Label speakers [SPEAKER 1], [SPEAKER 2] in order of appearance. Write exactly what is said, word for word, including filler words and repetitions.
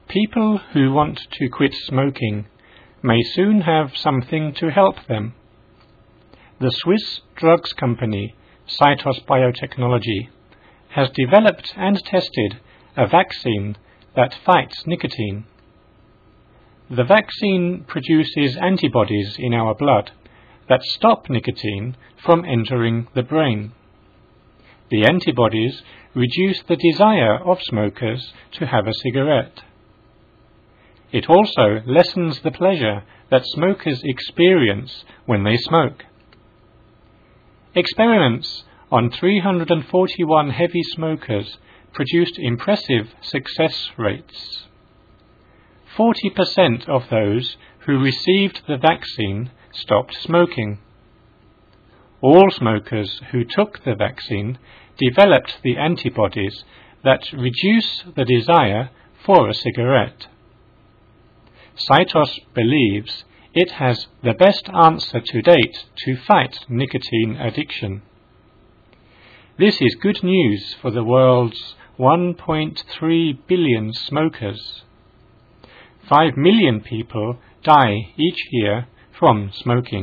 [SPEAKER 1] People who want to quit smoking may soon have something to help them. The Swiss drugs company Cytos Biotechnology has developed and tested a vaccine that fights nicotine. The vaccine produces antibodies in our blood that stop nicotine from entering the brain. The antibodies reduce the desire of smokers to have a cigarette. It also lessens the pleasure that smokers experience when they smoke. Experiments on three hundred forty-one heavy smokers produced impressive success rates. forty percent of those who received the vaccine stopped smoking. All smokers who took the vaccine developed the antibodies that reduce the desire for a cigarette. Cytos believes it has the best answer to date to fight nicotine addiction. This is good news for the world's one point three billion smokers. Five million people die each year from smoking.